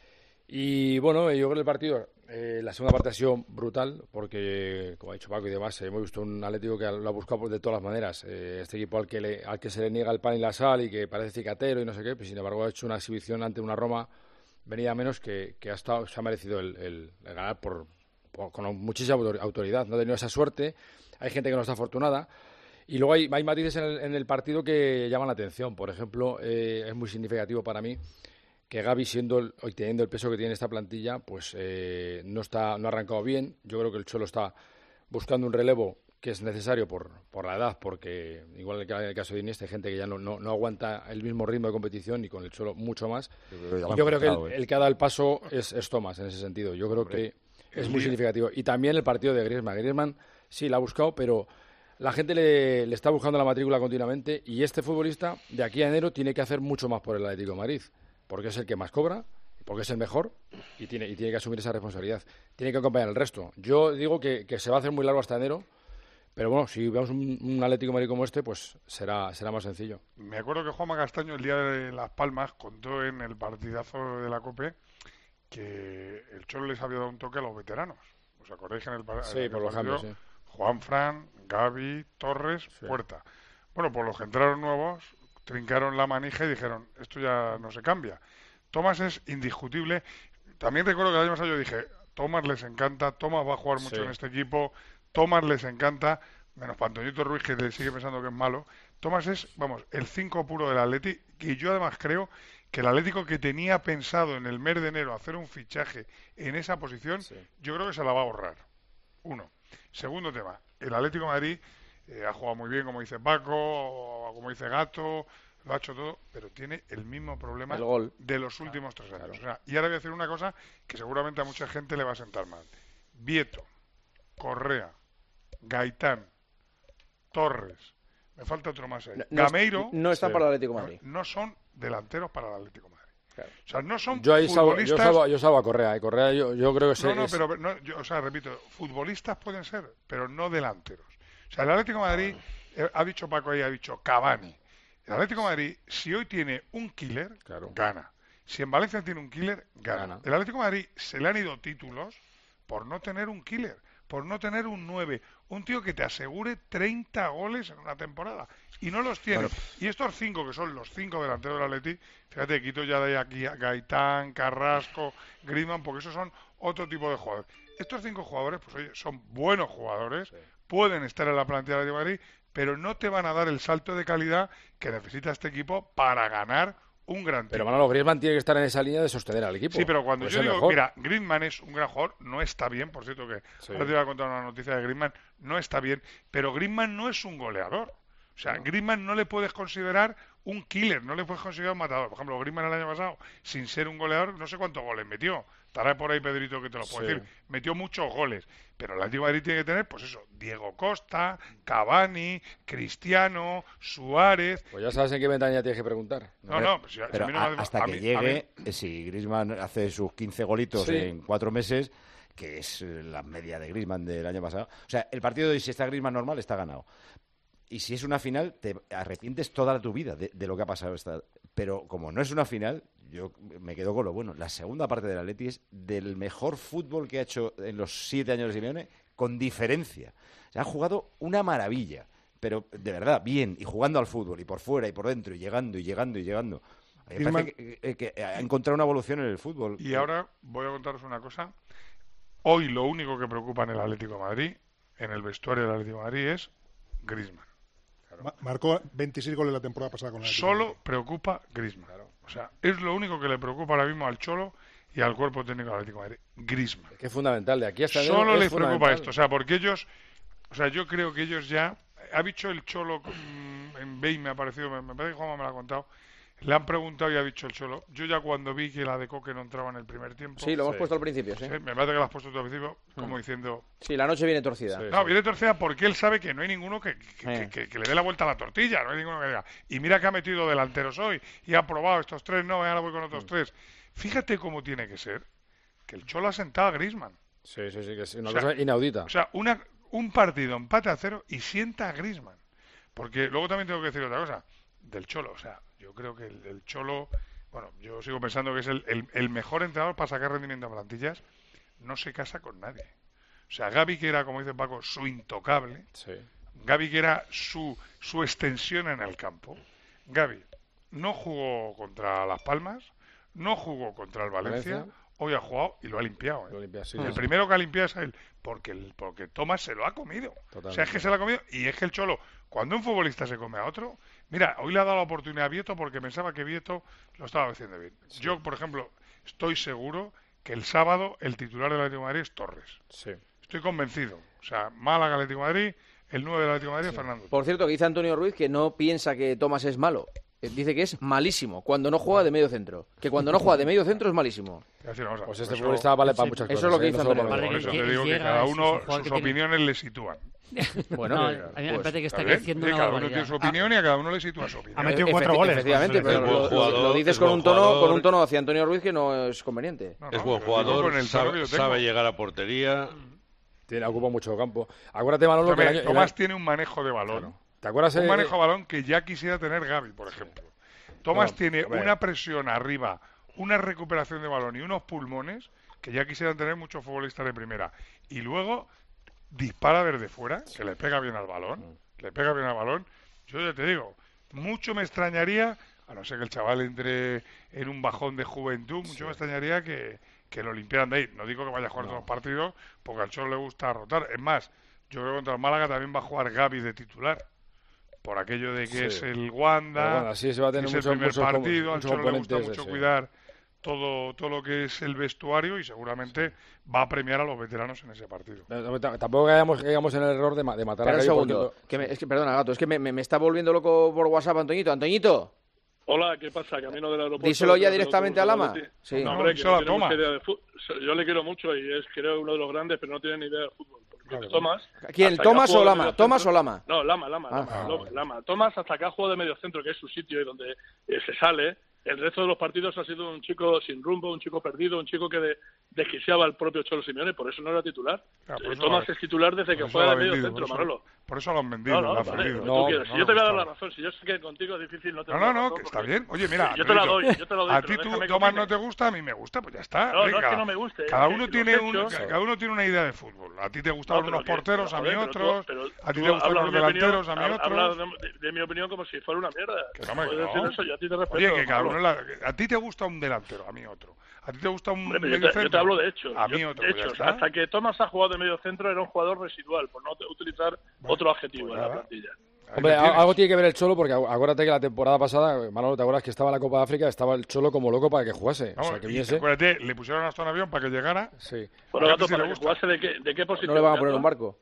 Y bueno, yo creo que el partido, la segunda parte ha sido brutal, porque, como ha dicho Paco y demás, hemos visto un Atlético que lo ha buscado de todas las maneras. Este equipo al que se le niega el pan y la sal y que parece cicatero y no sé qué, pues sin embargo ha hecho una exhibición ante una Roma venida menos que se ha merecido el ganar por con muchísima autoridad. No ha tenido esa suerte. Hay gente que no está afortunada. Y luego hay matices en el partido que llaman la atención. Por ejemplo, es muy significativo para mí que Gavi, hoy teniendo el peso que tiene esta plantilla, pues no ha arrancado bien. Yo creo que el Cholo está buscando un relevo que es necesario por la edad, porque igual en el caso de Iniesta hay gente que ya no aguanta el mismo ritmo de competición y con el Cholo mucho más. Yo creo que el que ha dado el paso es Thomas en ese sentido. Yo creo que es muy significativo. Y también el partido de Griezmann. Griezmann sí la ha buscado, pero la gente le está buscando la matrícula continuamente y este futbolista de aquí a enero tiene que hacer mucho más por el Atlético de Madrid, porque es el que más cobra, porque es el mejor y tiene que asumir esa responsabilidad. Tiene que acompañar el resto. Yo digo que se va a hacer muy largo hasta enero, pero bueno, si vemos un Atlético de Madrid como este, pues será más sencillo.
Me acuerdo que Juanma Castaño el día de Las Palmas contó en el partidazo de la COPE que el Cholo les había dado un toque a los veteranos. ¿Os acordáis que en el
Sí, por los cambios, sí.
Juanfran, Gavi, Torres, sí. Puerta. Bueno, pues los que entraron nuevos trincaron la manija y dijeron, esto ya no se cambia. Thomas es indiscutible. También recuerdo que el año pasado yo dije, Thomas les encanta, Thomas va a jugar mucho en este equipo, Thomas les encanta, menos para Antoñito Ruiz, que le sigue pensando que es malo. Thomas es, vamos, el 5 puro del Atleti, y yo además creo que el Atlético, que tenía pensado en el mes de enero hacer un fichaje en esa posición, yo creo que se la va a ahorrar. Uno. Segundo tema, el Atlético de Madrid ha jugado muy bien, como dice Paco, como dice Gato, lo ha hecho todo, pero tiene el mismo problema de los últimos 3 años. O sea, y ahora voy a decir una cosa que seguramente a mucha gente le va a sentar mal. Vieto, Correa, Gaitán, Torres, me falta otro más ahí. Gameiro
no está para el Atlético de Madrid.
No son delanteros para el Atlético de Madrid. Claro. O sea, no son
futbolistas. Yo salvo a Correa. Correa yo creo que
o sea, repito, futbolistas pueden ser, pero no delanteros. O sea, el Atlético de Madrid, ha dicho Paco ahí, ha dicho Cavani. El Atlético de Madrid, si hoy tiene un killer, gana. Si en Valencia tiene un killer, gana. El Atlético de Madrid se le han ido títulos por no tener un killer, por no tener un 9, un tío que te asegure 30 goles en una temporada. Y no los tiene. Bueno. Y estos 5, que son los 5 delanteros del Atleti, fíjate, quito ya de aquí a Gaitán, Carrasco, Griezmann, porque esos son otro tipo de jugadores. Estos 5 jugadores, pues oye, son buenos jugadores, pueden estar en la plantilla del Atlético de Madrid, pero no te van a dar el salto de calidad que necesita este equipo para ganar un gran título.
Pero Manolo, Griezmann tiene que estar en esa línea de sostener al equipo.
Sí, pero cuando yo digo, mira, Griezmann es un gran jugador, no está bien, por cierto, que ahora te voy a contar una noticia de Griezmann, no está bien, pero Griezmann no es un goleador. O sea, Griezmann no le puedes considerar un killer, no le puedes considerar un matador. Por ejemplo, Griezmann el año pasado, sin ser un goleador, no sé cuántos goles metió. Estará por ahí Pedrito que te lo puede decir. Metió muchos goles. Pero el Atlético de Madrid tiene que tener, pues eso, Diego Costa, Cavani, Cristiano, Suárez.
Pues ya sabes en qué ventanilla tienes que preguntar.
Pero hasta que llegue, si Griezmann hace sus 15 golitos en 4 meses, que es la media de Griezmann del año pasado. O sea, el partido de hoy, si está Griezmann normal, está ganado. Y si es una final, te arrepientes toda tu vida de lo que ha pasado. Pero como no es una final, yo me quedo con lo bueno. La segunda parte del Atleti es del mejor fútbol que ha hecho en los 7 años de Simeone, con diferencia. Se ha jugado una maravilla, pero de verdad, bien, y jugando al fútbol, y por fuera, y por dentro, y llegando. A mí me parece que ha encontrado una evolución en el fútbol.
Y ahora voy a contaros una cosa. Hoy lo único que preocupa en el Atlético de Madrid, en el vestuario del Atlético de Madrid, es Griezmann.
Marcó 26 goles la temporada pasada con el Atlético.
Solo preocupa Griezmann. O sea, es lo único que le preocupa ahora mismo al Cholo y al cuerpo técnico del Atlético de Madrid. Griezmann.
Es fundamental, de aquí hasta
solo les preocupa esto. O sea, porque ellos, yo creo que ellos ya, ha dicho el Cholo en Bay, me ha parecido, me parece que Juanma me lo ha contado. Le han preguntado y ha dicho el Cholo. Yo ya cuando vi que la de Coque no entraba en el primer tiempo...
Sí, lo hemos puesto al principio, sí.
Me parece que lo has puesto tú al principio, como diciendo...
Sí, la noche viene torcida.
Viene torcida porque él sabe que no hay ninguno que le dé la vuelta a la tortilla, no hay ninguno que diga. Y mira que ha metido delanteros hoy y ha probado estos 3, no, ahora voy con otros 3. Fíjate cómo tiene que ser que el Cholo ha sentado a Griezmann.
Sí, que es una cosa inaudita.
O sea, un partido empate a 0 y sienta a Griezmann. Porque luego también tengo que decir otra cosa del Cholo, o sea... Yo creo que el Cholo, bueno, yo sigo pensando que es el mejor entrenador para sacar rendimiento a plantillas. No se casa con nadie. O sea, Gavi, que era, como dice Paco, su intocable. Gavi, que era su extensión en el campo. Gavi no jugó contra Las Palmas, no jugó contra el Valencia. hoy ha jugado y lo ha limpiado.
Sí,
el primero que ha limpiado es a él, porque Thomas se lo ha comido. Totalmente. O sea, es que se lo ha comido, y es que el Cholo, cuando un futbolista se come a otro, mira, hoy le ha dado la oportunidad a Vieto porque pensaba que Vieto lo estaba haciendo bien. Sí. Yo, por ejemplo, estoy seguro que el sábado el titular del Atlético de Madrid es Torres.
Sí.
Estoy convencido. O sea, Málaga, Atlético de Madrid, el 9 del Atlético de Madrid es Fernando.
Por cierto, que dice Antonio Ruiz que no piensa que Thomas es malo. Dice que es malísimo cuando no juega de medio centro. Que cuando no juega de medio centro es malísimo.
Pues este futbolista vale para muchas cosas.
Eso es lo que dice Antonio
Ruiz. Por eso te digo que cada uno sus opiniones le sitúan.
Bueno, a mí me parece que está creciendo una
cada
barbaridad.
uno tiene su opinión y a cada uno le sitúa su opinión.
Ha metido 4 goles.
Efectivamente, pero lo dices con un tono hacia Antonio Ruiz que no es conveniente.
Es buen jugador, sabe llegar a portería.
Ocupa mucho campo. Acuérdate, Manolo, que
Tomás tiene un manejo de balón.
Claro. ¿Te acuerdas?
Un manejo de balón que ya quisiera tener Gavi, por ejemplo. Tomás tiene una presión arriba, una recuperación de balón y unos pulmones que ya quisieran tener muchos futbolistas de primera. Y luego dispara desde fuera, que le pega bien al balón. Yo ya te digo, mucho me extrañaría, a no ser que el chaval entre en un bajón de juventud, mucho me extrañaría que lo limpiaran de ahí. No digo que vaya a jugar todos los partidos, porque al Cholo le gusta rotar. Es más, yo creo que contra el Málaga también va a jugar Gavi de titular. Por aquello de que es el Wanda,
se va a tener
es el primer partido, al Cholo le gusta mucho cuidar todo lo que es el vestuario y seguramente va a premiar a los veteranos en ese partido.
Tampoco caigamos en el error de matar a Gavi.
Segundo, perdona, Gato, es que me está volviendo loco por WhatsApp, Antoñito.
Hola, ¿qué pasa? Camino del aeropuerto.
Díselo ya directamente a Lama.
Sí. No, hombre, que no tiene mucha idea de fútbol. Yo le quiero mucho y es, creo, uno de los grandes, pero no tiene ni idea de fútbol. Porque Tomás...
¿Quién? ¿Tomás o Lama? ¿Tomás o Lama?
No, Lama. Tomás hasta acá juega de medio centro, que es su sitio y donde se sale. El resto de los partidos ha sido un chico sin rumbo, un chico perdido, un chico que desquiciaba al propio Cholo Simeone, por eso no era titular. Tomás es titular desde que juega de medio centro, Manolo.
Por eso lo han vendido.
Si yo te voy a dar la razón, si yo sé que contigo es difícil, no te
No, que está bien. Oye, mira,
yo te la doy.
A ti Tomás no te gusta, a mí me gusta, pues ya está.
No es que no me guste.
Cada uno tiene una idea de fútbol. A ti te gustaban unos porteros, a mí otros. A ti te gustan los delanteros, a mí otros.
Hablas de mi opinión como si fuera una mierda. Puedes decir eso, yo a ti te respeto.
Oye, que cada uno a ti te gusta un delantero, a mí otro. A ti te gusta un medio centro.
Yo te hablo de hechos.
A mí otro.
Hasta que Tomás ha jugado de medio centro era un jugador residual, por no utilizar otro adjetivo en la plantilla.
Hombre, algo tiene que ver el Cholo, porque acuérdate que la temporada pasada, Manolo, ¿te acuerdas que estaba en la Copa de África? Estaba el Cholo como loco para que jugase.
O sea, que viniese. Acuérdate, le pusieron hasta un avión para que llegara.
Sí.
Bueno, Gato, para que jugase ¿de qué posición?
No le van a poner un barco.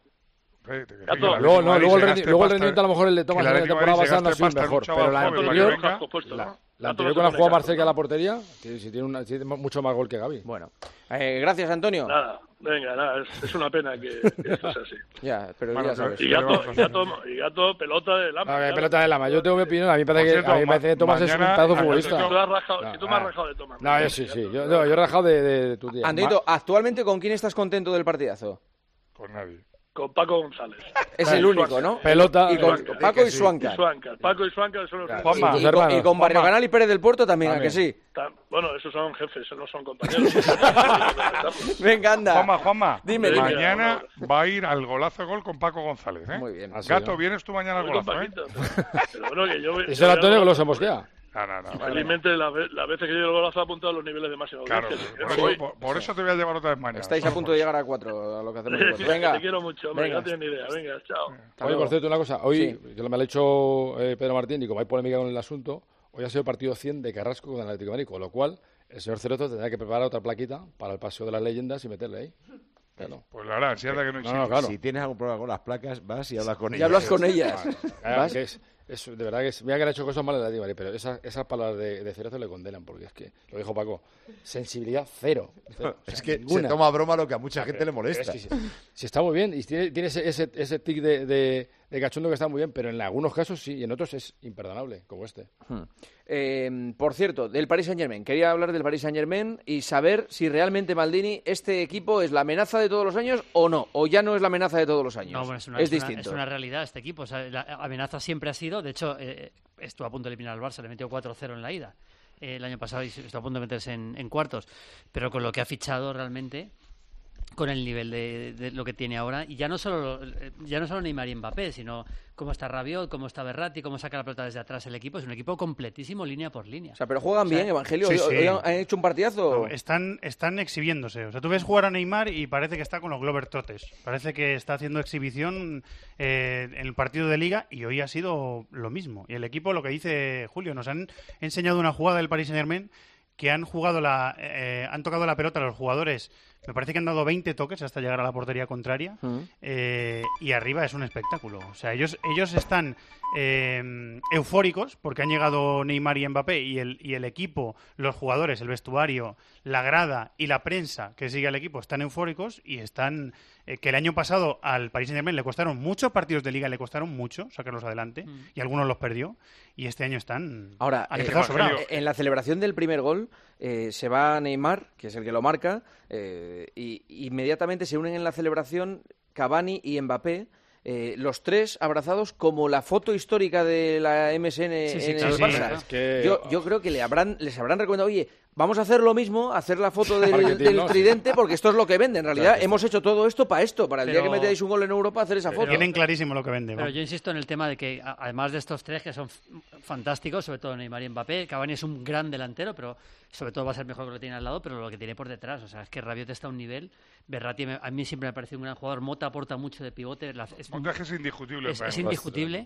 Luego el rendimiento a lo mejor el de Tomás en la temporada pasada no ha sido mejor, pero la anterior, la anterior con la jugada más cerca de la portería, tiene mucho más gol que Gavi.
Bueno, gracias, Antonio.
Nada, es una pena que esto sea así.
Ya, pero ya sabes.
Y Gato, pelota de Lama.
Pelota de Lama, yo tengo mi opinión, a mí me parece que Tomás es un pedazo futbolista.
Si tú me has rajado de Tomás.
No, sí, yo he rajado de tu tía.
Antonito, ¿actualmente con quién estás contento del partidazo?
Con nadie.
Con Paco González.
Es el único, ¿no?
Pelota.
Y con Paco y Suancar.
Paco y Suancar son los
y con Barrio Canal y Pérez del Puerto también, ¿a que sí?
Bueno, esos son jefes, no son compañeros.
Venga, anda.
Juanma,
dime.
Mañana va a ir al golazo gol con Paco González, ¿eh?
Muy bien.
Gato, vienes tú mañana al golazo, ¿eh?
Pero bueno, que yo...
Es el Antonio que lo se mosquea.
No.
Felizmente, las veces que yo el golazo ha apuntado a los niveles de máxima audiencia.
Claro, por eso te voy a llevar otra vez mañana.
Estáis a punto de llegar a 4, a lo que hacemos. Venga.
Te quiero mucho, hombre, no tienes ni idea. Venga, chao.
Oye, por cierto, una cosa. Hoy, que me lo ha dicho Pedro Martín, y como hay polémica con el asunto, hoy ha sido el partido 100 de Carrasco con el Atlético de Madrid, con lo cual el señor Cerezo tendrá que preparar otra plaquita para el Paseo de las Leyendas y meterle ahí. Claro.
Pues la verdad, si que no existe.
Claro. Si tienes algún problema con las placas, vas y hablas con ellas.
Y hablas con ellas.
De verdad que mira que han hecho cosas malas de la pero esas palabras de Cerezo le condenan, porque es que, lo dijo Paco, sensibilidad cero.
Es que ninguna. Se toma a broma lo que a mucha gente le molesta.
Si está muy bien, y tiene ese tic de cachondo que está muy bien, pero en algunos casos sí, y en otros es imperdonable, como este.
Por cierto, del Paris Saint-Germain. Quería hablar del Paris Saint-Germain y saber si realmente, Maldini, este equipo es la amenaza de todos los años o no, o ya no es la amenaza de todos los años.
No, bueno,
es distinto.
Es una realidad este equipo. O sea, la amenaza siempre ha sido, de hecho, estuvo a punto de eliminar al Barça, le metió 4-0 en la ida el año pasado y estuvo a punto de meterse en cuartos. Pero con lo que ha fichado realmente, con el nivel de lo que tiene ahora, y ya no solo Neymar y Mbappé, sino cómo está Rabiot, cómo está Verratti, cómo saca la pelota desde atrás el equipo. Es un equipo completísimo línea por línea.
O sea, pero juegan bien, Evangelio.
Sí, sí.
Hoy han hecho un partidazo.
No, están exhibiéndose. O sea, tú ves jugar a Neymar y parece que está con los Globetrotters. Parece que está haciendo exhibición en el partido de Liga, y hoy ha sido lo mismo. Y el equipo, lo que dice Julio, nos han enseñado una jugada del Paris Saint-Germain que han tocado la pelota a los jugadores. Me parece que han dado 20 toques hasta llegar a la portería contraria, y arriba es un espectáculo. O sea, ellos están eufóricos porque han llegado Neymar y Mbappé, y el equipo, los jugadores, el vestuario, la grada y la prensa que sigue al equipo están eufóricos, y están que el año pasado al Paris Saint-Germain le costaron muchos partidos de Liga, le costaron mucho sacarlos adelante, y algunos los perdió, y este año han empezado sobrados.
En la celebración del primer gol se va Neymar, que es el que lo marca, y inmediatamente se unen en la celebración Cavani y Mbappé, los tres abrazados como la foto histórica de la MSN en el Barça.
Es que...
Yo creo que les habrán recomendado, oye, vamos a hacer lo mismo, hacer la foto del tridente, porque esto es lo que vende. En realidad hemos hecho todo esto para el día que metáis un gol en Europa, hacer esa foto.
Tienen clarísimo lo que vende.
Pero yo insisto en el tema de que, además de estos tres que son fantásticos, sobre todo Neymar y Mbappé, Cavani es un gran delantero, pero sobre todo va a ser mejor que lo tiene al lado, pero lo que tiene por detrás, o sea, es que Rabiot está a un nivel. Verratti a mí siempre me ha parecido un gran jugador. Mota aporta mucho de pivote.
Montaje es indiscutible.
Es indiscutible.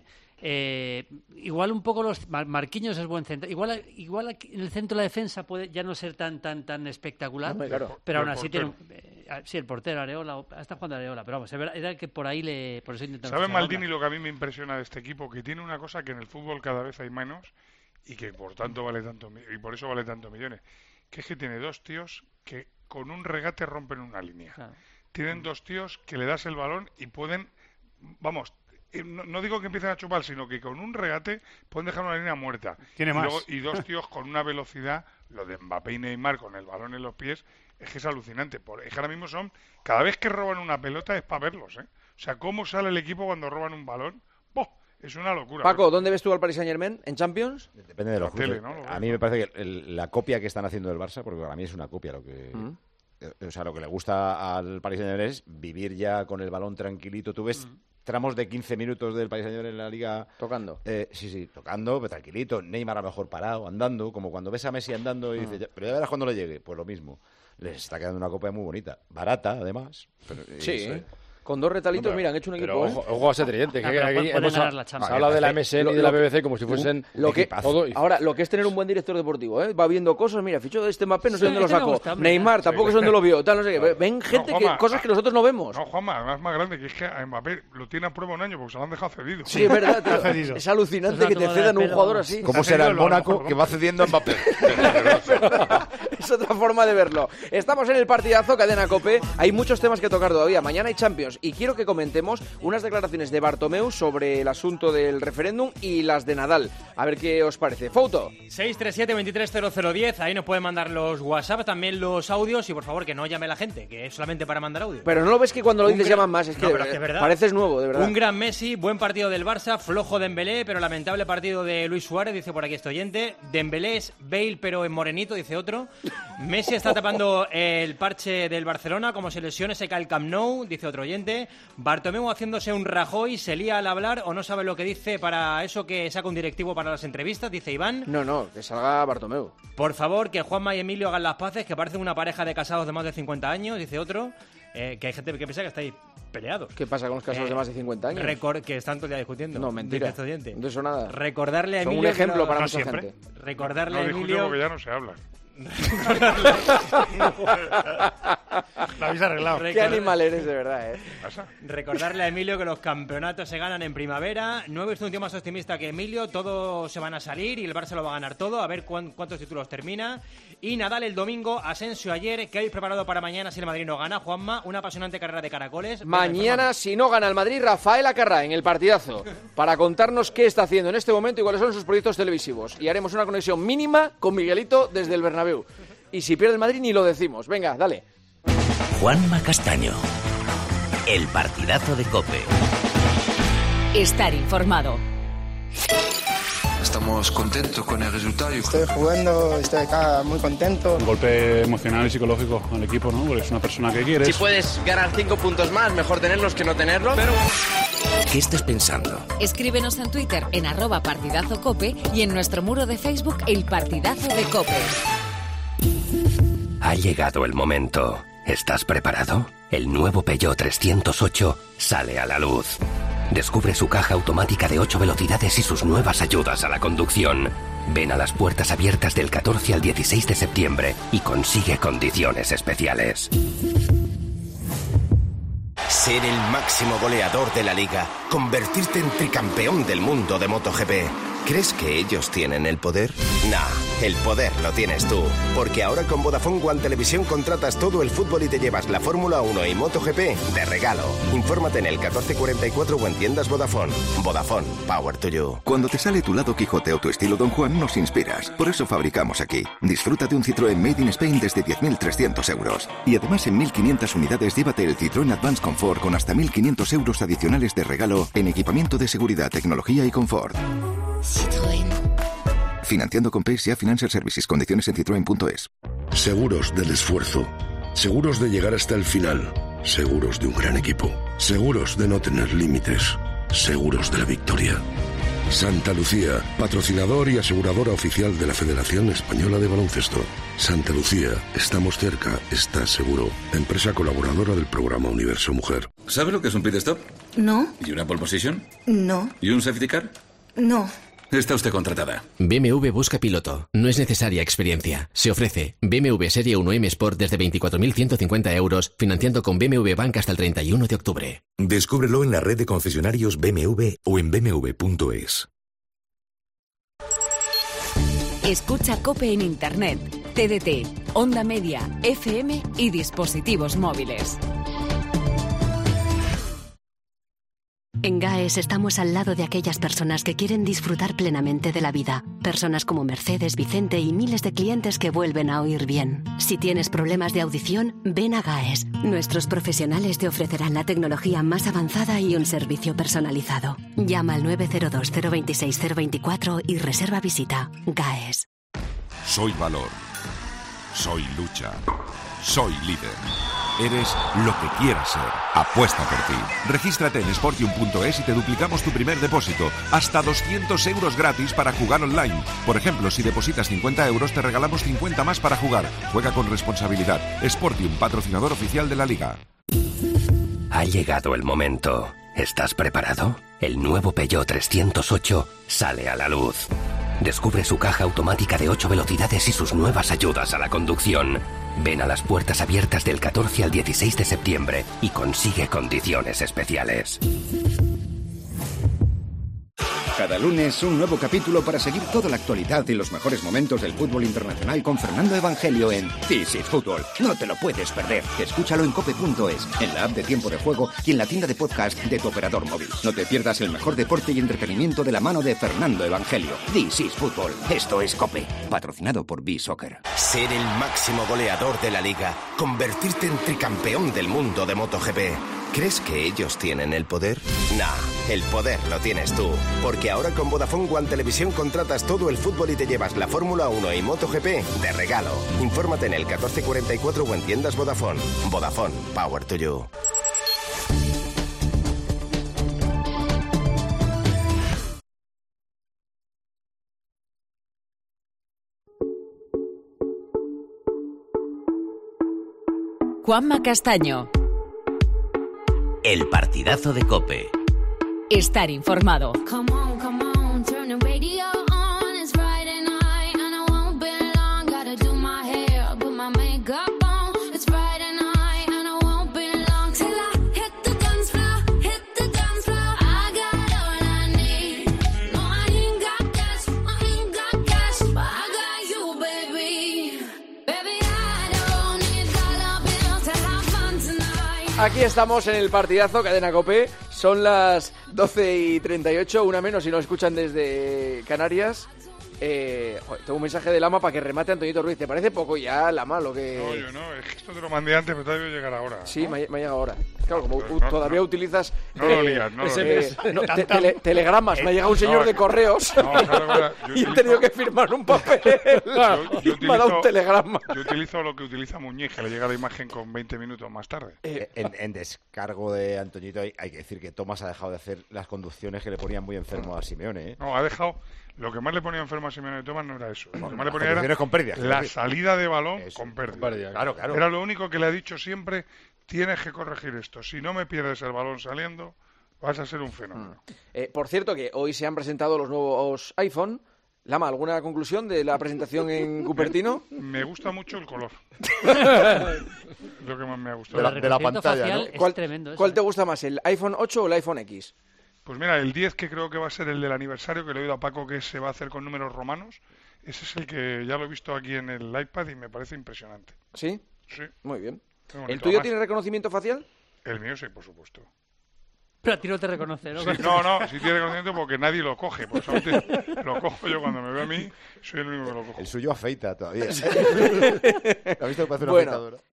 Igual un poco Marquinhos es buen centro. Igual en el centro de la defensa puede ya no ser tan espectacular.
No, claro.
Pero aún así tiene... Sí, el portero, Areola. Está jugando Areola. Pero vamos, era que por ahí por eso intentamos...
¿Sabe Maldini lo que a mí me impresiona de este equipo? Que tiene una cosa que en el fútbol cada vez hay menos, y que por tanto vale tanto, y por eso vale tantos millones, que es que tiene dos tíos que con un regate rompen una línea. Claro. Tienen dos tíos que le das el balón y pueden, vamos, no digo que empiecen a chupar, sino que con un regate pueden dejar una línea muerta.
Tiene más.
Y dos tíos con una velocidad, lo de Mbappé y Neymar con el balón en los pies, es que es alucinante. Es que ahora mismo cada vez que roban una pelota es para verlos, ¿eh? O sea, cómo sale el equipo cuando roban un balón. ¡Boh! Es una locura.
Paco, ¿dónde ves tú al Paris Saint-Germain? ¿En Champions?
Depende de los clubes. ¿No? A mí me parece que la copia que están haciendo del Barça, porque para mí es una copia lo que... O sea, lo que le gusta al Paris Saint-Germain es vivir ya con el balón tranquilito. Tú ves tramos de 15 minutos del Paris Saint-Germain en la Liga...
Tocando.
Sí, tocando, pero tranquilito. Neymar a lo mejor parado, andando, como cuando ves a Messi andando y dices, pero ya verás cuando le llegue. Pues lo mismo. Les está quedando una copia muy bonita. Barata, además. Pero,
sí, con dos retalitos, mira, han hecho un equipo.
Pero ojo a ese tridente, que aquí hemos hablado de la MSN y de la BBC como si fuesen todo.
Ahora, lo que es tener un buen director deportivo, va viendo cosas, mira, fichó de este Mbappé, no sé dónde lo sacó. Neymar, tampoco sé dónde lo vio, tal, no sé qué. Ven gente, cosas que nosotros no vemos.
No, Juanma, además más grande, que es que a Mbappé lo tiene a prueba un año porque se lo han dejado cedido.
Sí, es verdad, tío. Es alucinante que te cedan un jugador así.
¿Cómo será el Mónaco que va cediendo a Mbappé?
Es otra forma de verlo. Estamos en el partidazo, Cadena COPE. Hay muchos temas que tocar todavía. Mañana hay Champions y quiero que comentemos unas declaraciones de Bartomeu sobre el asunto del referéndum y las de Nadal. A ver qué os parece. Fouto.
637-230010. Ahí nos pueden mandar los WhatsApp, también los audios, y por favor que no llame la gente, que es solamente para mandar audio.
Pero no lo ves que cuando lo dices llaman más. Es que,
pero es que verdad.
Pareces nuevo, de verdad.
Un gran Messi, buen partido del Barça, flojo Dembélé, pero lamentable partido de Luis Suárez, dice por aquí este oyente. Dembélé es Bale, pero en morenito, dice otro. Messi está tapando el parche del Barcelona, como se lesione se cae el Camp Nou, dice otro oyente. Bartomeu haciéndose un Rajoy, se lía al hablar o no sabe lo que dice para eso que saca un directivo para las entrevistas, dice Iván.
No, que salga Bartomeu.
Por favor, que Juanma y Emilio hagan las paces, que parecen una pareja de casados de más de 50 años, dice otro. Que hay gente que piensa que estáis peleados.
¿Qué pasa con los casados de más de 50 años?
Que están todo el día discutiendo.
No, mentira.
De
eso nada.
Recordarle a Emilio...
Son un ejemplo para mucha gente.
Recordarle a
Emilio... porque ya no se habla.
Lo habéis arreglado.
Qué animal eres, de verdad,
Recordarle a Emilio que los campeonatos se ganan en primavera. No he visto un tío más optimista que Emilio. Todos se van a salir y el Barça lo va a ganar todo. A ver cuántos títulos termina. Y Nadal el domingo, Asensio ayer. ¿Qué habéis preparado para mañana si el Madrid no gana, Juanma? Una apasionante carrera de caracoles.
Mañana, si no gana el Madrid, Rafael Acarrá en el partidazo, para contarnos qué está haciendo en este momento y cuáles son sus proyectos televisivos. Y haremos una conexión mínima con Miguelito desde el Bernabéu. Y si pierde el Madrid ni lo decimos. Venga, dale.
Juanma Castaño, el partidazo de COPE.
Estar informado. estamos contentos con el resultado.
Estoy jugando, estoy acá muy contento.
Un golpe emocional y psicológico al equipo, ¿no? Porque es una persona que quieres.
Si puedes ganar 5 puntos más, mejor tenerlos que no tenerlos. Pero...
¿Qué estás pensando?
Escríbenos en Twitter en @partidazocope y en nuestro muro de Facebook El Partidazo de Cope.
Ha llegado el momento. ¿Estás preparado? El nuevo Peugeot 308 sale a la luz. Descubre su caja automática de 8 velocidades y sus nuevas ayudas a la conducción. Ven a las puertas abiertas del 14 al 16 de septiembre y consigue condiciones especiales.
Ser el máximo goleador de la liga, convertirte en tricampeón del mundo de MotoGP. ¿Crees que ellos tienen el poder? Nah, el poder lo tienes tú. Porque ahora con Vodafone One Televisión contratas todo el fútbol y te llevas la Fórmula 1 y MotoGP de regalo. Infórmate en el 1444 o en tiendas Vodafone. Vodafone, power to you.
Cuando te sale tu lado Quijote o tu estilo Don Juan, nos inspiras. Por eso fabricamos aquí. Disfruta de un Citroën Made in Spain desde 10.300 euros. Y además en 1.500 unidades llévate el Citroën Advance Comfort con hasta 1.500 euros adicionales de regalo en equipamiento de seguridad, tecnología y confort.
Citroën.
Financiando con PSA Financial Services. Condiciones en citroen.es.
Seguros del esfuerzo. Seguros de llegar hasta el final. Seguros de un gran equipo. Seguros de no tener límites. Seguros de la victoria. Santa Lucía, patrocinador y aseguradora oficial de la Federación Española de Baloncesto. Santa Lucía, estamos cerca, estás seguro. Empresa colaboradora del programa Universo Mujer.
¿Sabe lo que es un pit stop?
No.
¿Y una pole position?
No.
¿Y un safety car?
No.
Está usted contratada.
BMW busca piloto. No es necesaria experiencia. Se ofrece BMW Serie 1M Sport desde 24.150 euros, financiando con BMW Bank hasta el 31 de octubre.
Descúbrelo en la red de concesionarios BMW o en bmw.es.
Escucha COPE en Internet, TDT, Onda Media, FM y dispositivos móviles.
En GAES estamos al lado de aquellas personas que quieren disfrutar plenamente de la vida. Personas como Mercedes, Vicente y miles de clientes que vuelven a oír bien. Si tienes problemas de audición, ven a GAES. Nuestros profesionales te ofrecerán la tecnología más avanzada y un servicio personalizado. Llama al 902 026 024 y reserva visita. GAES.
Soy valor. Soy lucha. Soy líder. Eres lo que quieras ser. Apuesta por ti. Regístrate en sportium.es y te duplicamos tu primer depósito. Hasta 200 euros gratis para jugar online. Por ejemplo, si depositas 50 euros, te regalamos 50 más para jugar. Juega con responsabilidad. Sportium, patrocinador oficial de la Liga.
Ha llegado el momento. ¿Estás preparado? El nuevo Peugeot 308 sale a la luz. Descubre su caja automática de 8 velocidades y sus nuevas ayudas a la conducción. Ven a las puertas abiertas del 14 al 16 de septiembre y consigue condiciones especiales.
Cada lunes un nuevo capítulo para seguir toda la actualidad y los mejores momentos del fútbol internacional con Fernando Evangelio en This is Fútbol. No te lo puedes perder. Escúchalo en cope.es, en la app de Tiempo de Juego y en la tienda de podcast de tu operador móvil. No te pierdas el mejor deporte y entretenimiento de la mano de Fernando Evangelio. This is Fútbol. Esto es Cope. Patrocinado por B-Soccer.
Ser el máximo goleador de la liga, convertirte en tricampeón del mundo de MotoGP. ¿Crees que ellos tienen el poder? Nah, el poder lo tienes tú. Porque ahora con Vodafone One Televisión contratas todo el fútbol y te llevas la Fórmula 1 y MotoGP de regalo. Infórmate en el 1444 o en tiendas Vodafone. Vodafone, power to you.
Juanma Castaño.
El partidazo de COPE.
Estar informado.
Aquí estamos en el partidazo, Cadena COPE. Son las 12:38, una menos si nos escuchan desde Canarias. Tengo un mensaje de Lama para que remate Antoñito Ruiz. ¿Te parece poco ya, Lama, lo que...?
No, yo no, es que esto te lo mandé antes, pero todavía voy a llegar ahora.
Sí,
¿no?
me ha llegado ahora. Claro, como todavía utilizas telegramas. Me ha llegado un señor de correos y he tenido que firmar un papel. Me ha dado un telegrama.
Yo utilizo lo que utiliza Muñiz, que le llega la imagen con 20 minutos más tarde.
En descargo de Antoñito hay que decir que Tomás ha dejado de hacer las conducciones que le ponían muy enfermo a Simeone, ¿eh?
No, ha dejado... Lo que más le ponía enfermo a Simeone de Tomás no era eso. Lo que más le ponía
era con pérdidas,
la salida de balón con pérdida.
Claro.
Era lo único que le ha dicho siempre, tienes que corregir esto. Si no me pierdes el balón saliendo, vas a ser un fenómeno.
Por cierto, que hoy se han presentado los nuevos iPhone. Lama, ¿alguna conclusión de la presentación en Cupertino?
Me gusta mucho el color. Lo que más me ha gustado.
De la pantalla, ¿no?
¿Cuál te gusta más, el iPhone 8 o el iPhone X?
Pues mira, el 10, que creo que va a ser el del aniversario, que le he oído a Paco que se va a hacer con números romanos, ese es el que ya lo he visto aquí en el iPad y me parece impresionante.
¿Sí?
Sí.
Muy bien.
¿El
tuyo tiene reconocimiento facial?
El mío sí, por supuesto.
Pero a ti no te reconoce, ¿no?
Sí, no, sí tiene reconocimiento porque nadie lo coge. Por solamente lo cojo yo cuando me ve a mí, soy el único que lo cojo.
El suyo afeita todavía. ¿Has visto que parece una afeitadora?